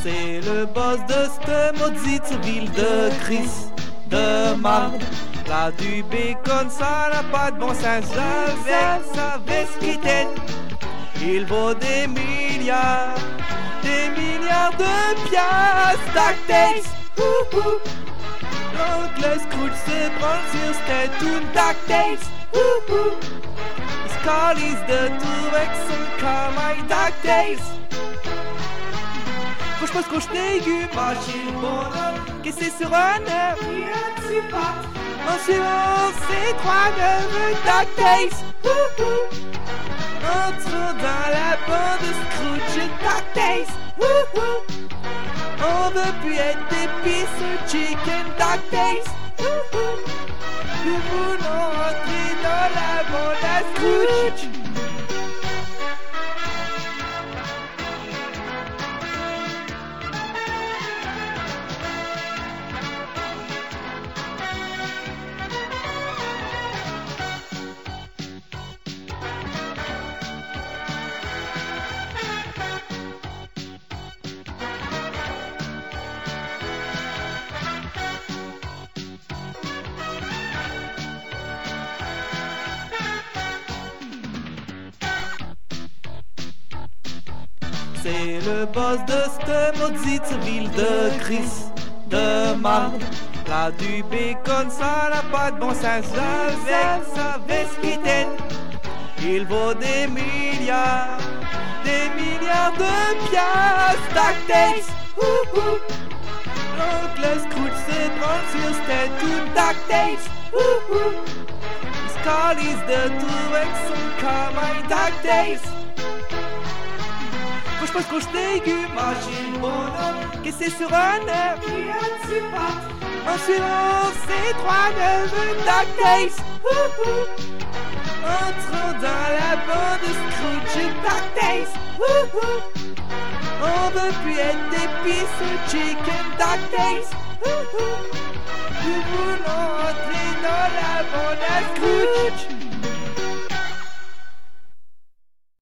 C'est le boss de cette maudite ville de Chris de marde. Là du bacon, ça n'a pas de bon sens. Savais ce qu'il était. Il vaut des milliards de piastres. DuckTales, l'oncle Scrooge se branle sur cette tune. DuckTales, il se calise de tout avec son camaille. DuckTales, faut je pense qu'on je légume, mâcher le bonhomme, qui c'est sur un œuf, rien de pas. En suivant ces trois neveux. DuckTales, entrons dans la bande de Scrooge. DuckTales, on veut plus être des pieces chicken. DuckTales, nous voulons rentrer dans la bande à Scrooge. C'est le boss de cette maudite ville de Chris de marde. Là du bacon, ça n'a pas de bon sens. Savais ce qu'il était. Il vaut des milliards de piastres. DuckTales, l'oncle Scrooge se branle sur cette tune. DuckTales, il se calise de tout avec son camaille. DuckTales, faut je pense qu'on je légume, mâcher le bonhomme, qui c'est sur un œuf, rien de pas. En suivant ces trois neveux. DuckTales, entrons dans la bande de Scrooge. DuckTales, on veut plus être des pieces chicken. DuckTales, nous voulons entrer dans la bande à Scrooge.